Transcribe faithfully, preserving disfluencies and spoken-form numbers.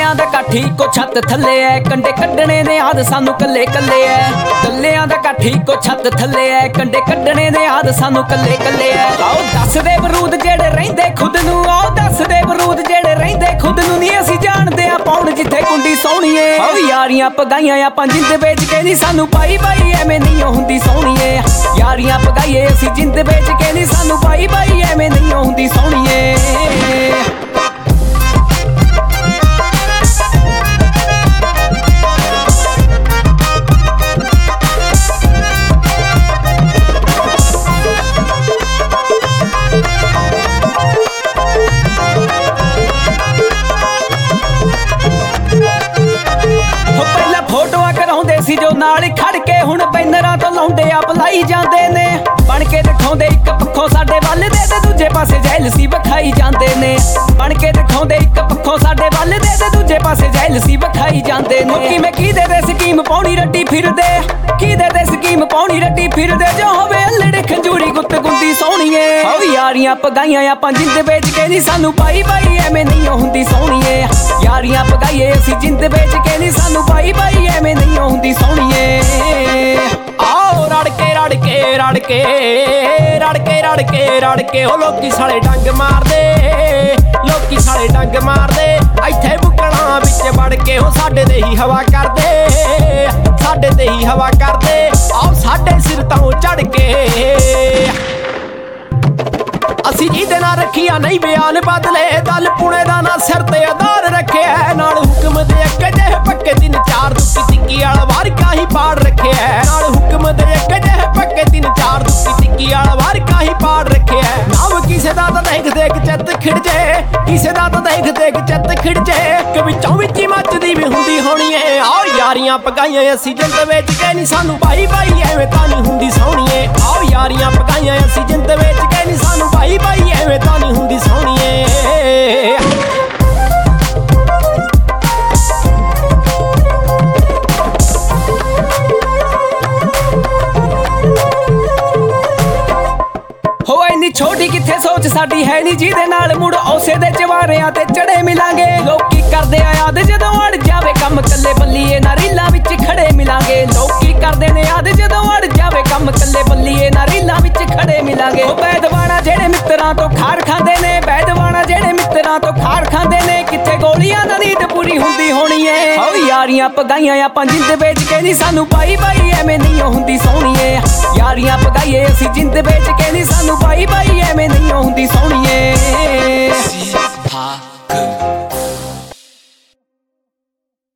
ਦੱਲਿਆਂ ਦਾ ਕਾਠੀ ਕੋ ਛੱਤ ਥੱਲੇ ਐ, ਕੰਡੇ ਕੱਢਣੇ ਦੇ ਆਦ ਸਾਨੂੰ ਕੱਲੇ ਕੱਲੇ ਐ। ਦੱਲਿਆਂ ਦਾ ਕਾਠੀ ਕੋ ਛੱਤ ਥੱਲੇ ਐ, ਕੰਡੇ ਕੱਢਣੇ ਦੇ ਆਦ ਸਾਨੂੰ ਕੱਲੇ ਕੱਲੇ ਐ। ਆਓ ਦੱਸਦੇ ਬਰੂਦ ਜਿਹੜੇ ਰਹਿੰਦੇ ਖੁਦ ਨੂੰ, ਆਓ ਦੱਸਦੇ ਬਰੂਦ ਜਿਹੜੇ ਰਹਿੰਦੇ ਖੁਦ ਨੂੰ, ਨੀ ਅਸੀਂ ਜਾਣਦੇ ਆ ਪਾਉਣ ਜਿੱਥੇ ਕੁੰਡੀ ਸੋਹਣੀਏ। ਆਓ ਯਾਰੀਆਂ ਪਗਾਈਆਂ ਆਪਾਂ ਜਿੰਦ ਵੇਚ ਕੇ, ਨੀ ਸਾਨੂੰ ਬਾਈ ਬਾਈ ਐਵੇਂ ਨਹੀਂ ਹੁੰਦੀ ਸੋਹਣੀਏ। ਯਾਰੀਆਂ ਪਗਾਈਏ ਅਸੀਂ ਜਿੰਦ ਵੇਚ ਕੇ, ਨੀ ਸਾਨੂੰ ਬਾਈ ਬਾਈ ਐਵੇਂ ਨਹੀਂ ਹੁੰਦੀ ਸੋਹਣੀਏ। ਸੀ ਜੋ ਨਾਲ ਖੜ ਕੇ ਹੁਣ ਬੈਨਰਾਂ ਤੋਂ ਲਾਉਂਦੇ ਆਪ ਲਾਈ ਜਾਂਦੇ ਨੇ, ਬਣ ਕੇ ਦਿਖਾਉਂਦੇ ਇੱਕ ਪੱਖੋਂ ਸਾਡੇ ਵੱਲ ਦੇ ਤੇ ਦੂਜੇ ਪਾਸੇ ਜੈਲਸੀ ਵਿਖਾਈ ਜਾਂਦੇ ਨੇ। ਬਣ ਕੇ ਦਿਖਾਉਂਦੇ ਇੱਕ ਪੱਖੋਂ ਸਾਡੇ ਵੱਲ ਦੇ ਤੇ ਦੂਜੇ ਪਾਸੇ ਜੈਲਸੀ ਵਿਖਾਈ ਜਾਂਦੇ ਨੇ। ਕਿਵੇਂ ਕਿਹਦੇ ਦੇ ਸਕੀਮ ਪਾਉਣੀ ਰੱਟੀ ਫਿਰਦੇ, ਕਿਹਦੇ ਦੇ ਸਕੀਮ ਪਾਉਣੀ ਰੱਟੀ ਫਿਰਦੇ, ਜੋ ਹੋਵੇ ਅਲੜੇ ਖੰਜੂਰੀ ਗੁੱਤ ਗੁੰਦੀ ਸੋਹਣੀਏ। ਆਓ ਯਾਰੀਆਂ ਪਗਾਈਆਂ ਆਪਾਂ ਜਿੰਦ ਵੇਚ ਕੇ, ਨੀ ਸਾਨੂੰ ਬਾਈ ਬਾਈ ਐਵੇਂ ਨਹੀਂ ਹੁੰਦੀ ਸੋਹਣੀਏ। ਯਾਰੀਆਂ ਪਗਾਈਏ ਅਸੀਂ ਜਿੰਦ ਵੇਚ ਕੇ, ਨੀ ਸਾਨੂੰ ਬਾਈ ਬਾਈ ਐਵੇਂ ਨਹੀਂ ਹੁੰਦੀ ਸੋਹਣੀਏ। ਆਓ ਰੜ ਕੇ ਰੜ ਕੇ ਰੜ ਕੇ ਰੜ ਕੇ ਰੜ ਕੇ ਰੜ ਕੇ ਉਹ ਲੋਕੀ ਸਾਲੇ ਡੰਗ ਮਾਰਦੇ, ਲੋਕੀ ਸਾਲੇ ਡੰਗ ਮਾਰਦੇ, ਇੱਥੇ ਬੁੱਕਣਾ ਵਿੱਚ ਵੜ ਕੇ ਉਹ ਸਾਡੇ ਤੇ ਹੀ ਹਵਾ ਕਰਦੇ, ਸਾਡੇ ਤੇ ਹੀ ਹਵਾ ਕਰਦੇ। ਆਓ ਸਾਡੇ ਸਿਰ ਤੋਂ ਚੜ ਕੇ ਅਸੀਂ ਜਿਹਦੇ ਨਾਲ ਰੱਖੀਆਂ ਨਹੀਂ ਬਿਆਨ ਬਦਲੇ, ਦਲ ਪੁਣੇ ਦਾ ਨਾ ਸਿਰ ਤੇ ਆਧਾਰ ਰੱਖਿਆ, ਨਾਲ ਹੁਕਮ ਦੇ ਅੱਗੇ ਜਿਹੇ ਪੱਕੇ ਤਿੰਨ ਚਾਰ ਦੁੱਕੀ ਟਿੱਕੀ ਵਾਲਾ ਵਾਰਕਾ ਹੀ ਪਾੜ ਰੱਖਿਆ, ਨਾਲ ਹੁਕਮ ਦੇ ਅੱਗੇ ਜਿਹੇ ਪੱਕੇ ਤਿੰਨ ਚਾਰ ਦੁੱਕੀ ਟਿੱਕੀ ਵਾਲਾ ਵਾਰਕਾ ਹੀ ਪਾੜ ਰੱਖਿਆ। ਨਾਮ ਕਿਸੇ ਦਾ ਤਾਂ ਦੇਖ ਦੇਖ ਚਿੱਤ ਖਿੜ ਜੇ, ਕਿਸੇ ਦਾ ਤਾਂ ਦੇਖ ਦੇਖ ਚਿੱਤ ਖਿੜ ਜੇ, ਕਿ ਵਿੱਚੋਂ ਵਿੱਚ ਹੀ ਮੱਚਦੀ ਵੀ ਹੁੰਦੀ ਹੋਣੀ ਏ। ਆਓ ਯਾਰੀਆਂ ਪਗਾਈਆਂ ਅਸੀਂ ਜਿੰਦ ਵੇਚ ਕੇ, ਨੀ ਸਾਨੂੰ ਬਾਈ ਬਾਈ ਐਵੇਂ ਤਾਂ ਨਹੀਂ ਹੁੰਦੀ ਸੋਹਣੀਏ। ਆਓ ਯਾਰੀਆਂ ਪਗਾਈਆਂ ਅਸੀਂ ਜਿੰਦ ਵੇਚ ਕੇ, ਨੀ ਸਾਨੂੰ ਬਾਈ ਬਾਈ ਐਵੇਂ ਤਾਂ ਨਹੀਂ ਹੁੰਦੀ ਸੋਹਣੀਏ। ਹੋ ਇੰਨੀ ਛੋਟੀ ਕਿੱਥੇ ਸੋਚ ਸਾਡੀ ਹੈ ਨੀ, ਜਿਹਦੇ ਨਾਲ ਮੁੜ ਉਸੇ ਦੇ ਚਵਾਰਿਆਂ ਤੇ ਚੜੇ ਮਿਲਾਂਗੇ। ਲੋਕੀ ਕਰਦੇ ਆ ਯਾਦ ਜਦੋਂ ਅੜ ਜਾਵੇ ਕੰਮ, ਕੱਲੇ ਬੱਲੀਏ ਨਾ ਰੀਲਾਂ ਵਿੱਚ ਖੜੇ ਮਿਲਾਂਗੇ। ਲੋਕੀ ਕਰਦੇ ਨੇ ਯਾਦ ਜਦੋਂ ਅੜ ਜਾਵੇ ਕੰਮ, ਕੱਲੇ ਬੱਲੀਏ ਨਾ ਰੀਲਾਂ ਵਿੱਚ ਖੜੇ ਮਿਲਾਂਗੇ। ਉਹ ਬੈਦਵਾਨਾ ਜਿਹੜੇ ਮਿੱਤਰਾਂ ਤੋਂ ਖਾਰ ਖਾਂਦੇ ਨੇ, ਬੈਦਵਾਨਾ ਜਿਹੜੇ ਮਿੱਤਰਾਂ ਤੋਂ ਖਾਰ ਖਾਂਦੇ ਨੇ, ਕਿੱਥੇ ਗੋਲੀਆਂ ਦਾ ਨੀਂਦ ਪੂਰੀ ਹੁੰਦੀ ਹੋਣੀ ਏ। ਆਓ ਯਾਰੀਆਂ ਪਗਾਈਆਂ ਆਪਾਂ ਜਿੰਦ ਵੇਚ ਕੇ, ਨੀ ਸਾਨੂੰ ਬਾਈ ਬਾਈ ਐਵੇਂ ਨਹੀਂ ਹੁੰਦੀ ਸੋਹਣੀਏ। ਯਾਰੀਆਂ ਪਗਾਈਏ ਅਸੀਂ ਜਿੰਦ ਵੇਚ ਕੇ, ਨੀ ਸਾਨੂੰ ਬਾਈ ਬਾਈ ਐਵੇਂ ਨਹੀਂ ਹੁੰਦੀ ਸੋਹਣੀ।